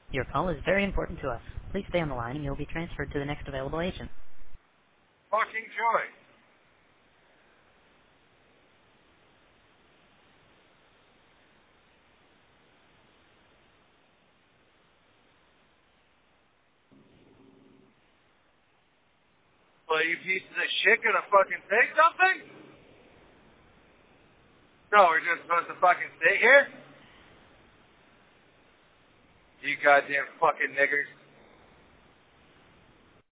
Your call is very important to us. Please stay on the line and you'll be transferred to the next available agent. Fucking joy. Well, you pieces of shit gonna fucking say something? No, we're just supposed to fucking stay here? You goddamn fucking niggers.